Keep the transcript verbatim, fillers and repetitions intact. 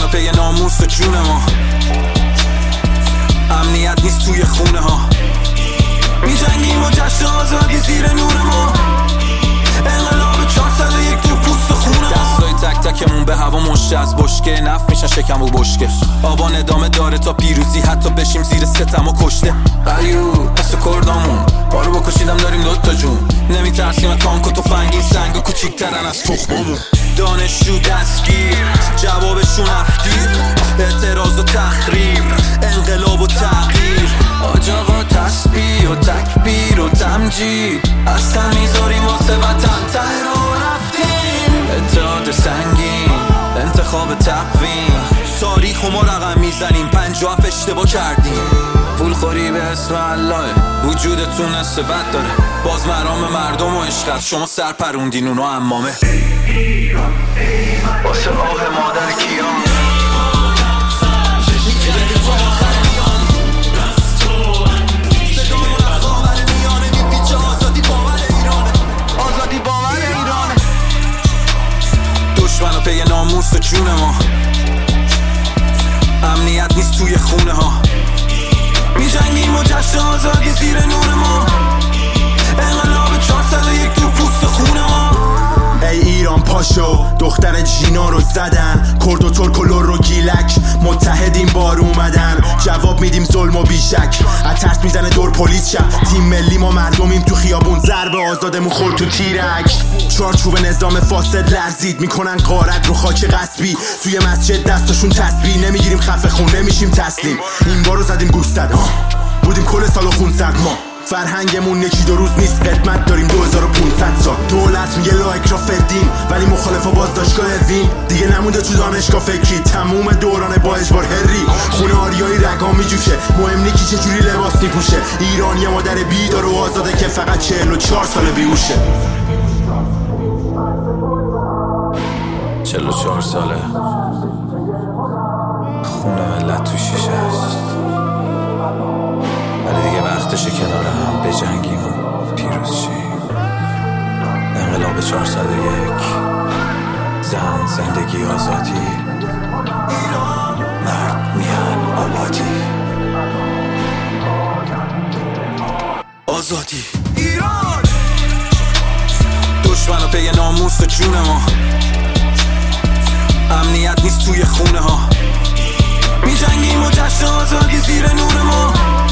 و پی ناموس و جون ما. امنیت نیست توی خونه ها، می جنگیم و جشن آزادی زیر نور ما. انقلاب چهارصد و یک تو پوست خونه ما. دستای تک تکمون به هوا مشته از بشکه، نفت میشن شکم و بشکه. آبان ادامه داره تا پیروزی، حتی بشیم زیر ستم و کشته. علیو مثل کردامون بارو بکشیدم داریم دوتا جون. نمی ترسیم تانک و تفنگی، سنگ و کوچیکترن از تخممون. دانشجو دستگیر، جوابشون افگیر، اعتراض و تخریب، انقلاب و تغییر. آج آقا تسبیح و تکبیر و تمجید، اصلا میذاریم واسه وطن ته رو رفتیم. اتحاد سنگین، انتخاب تقویم، تاریخ و ما رقم میزنیم، پنجاه هفت اشتباه کردیم. پول خوری به اسم الله، وجودتون نصف بد داره، باز مرام مردم و عشقت، شما سر پروندین اونو امامه. واسه آه مادر کیان دشمن و پی ناموس و جون ما. امنیت نیست توی خونه ها، می جنگیم و جشن آزادی زیر نور ما. انقلاب چهارصد و یک تو پوست خونه ما. ای ایران پاشو، دختر جینا رو زدن، کرد و ترک و لر و گیلک، متحدین بار اومدن، جواب میدیم ظلم و بیشک. اترس میزنه دور پلیس شب، تیم ملی ما مردمیم تو خیابون، ضرب آزادمون خورد تو تیرک. چارچوب نظام فاسد لرزید، میکنن غارت رو خاک غصبی، توی مسجد دستشون تسبیح، نمیگیریم خفه خون نمیشیم تسلیم. این بارو زدیم گوش زد، بودیم کل سال و خون سرد ما. فرهنگمون یکی دو روز نیست، قدمت داریم دو هزار و پونصد سال. دولت میگه لایک را فدین، ولی مخالفا بازداشتگاه وین. دیگه نمونده تو دانشگاه فکری، تموم دوران با اجبار هری. خونه آریایی رگا میجوشه، مهم نی کی چجوری لباس میپوشه. ایرانی مادر بیدار و آزاده که فقط چهل و چهار سال بیهوشه. چهل و چهار ساله خونه ملت تو شیشه است، ولی دیگه وقتشه کنار هم بجنگیم و پیروز شیم. انقلاب چهارصد و یک، زن، زندگی، آزادی، مرد، میهن، آبادی. آزادی ایران، دشمن و پی ناموس و جون ما. امنیت نیست توی خونه ها، می جنگیم و جشن آزادی زیر نور ما.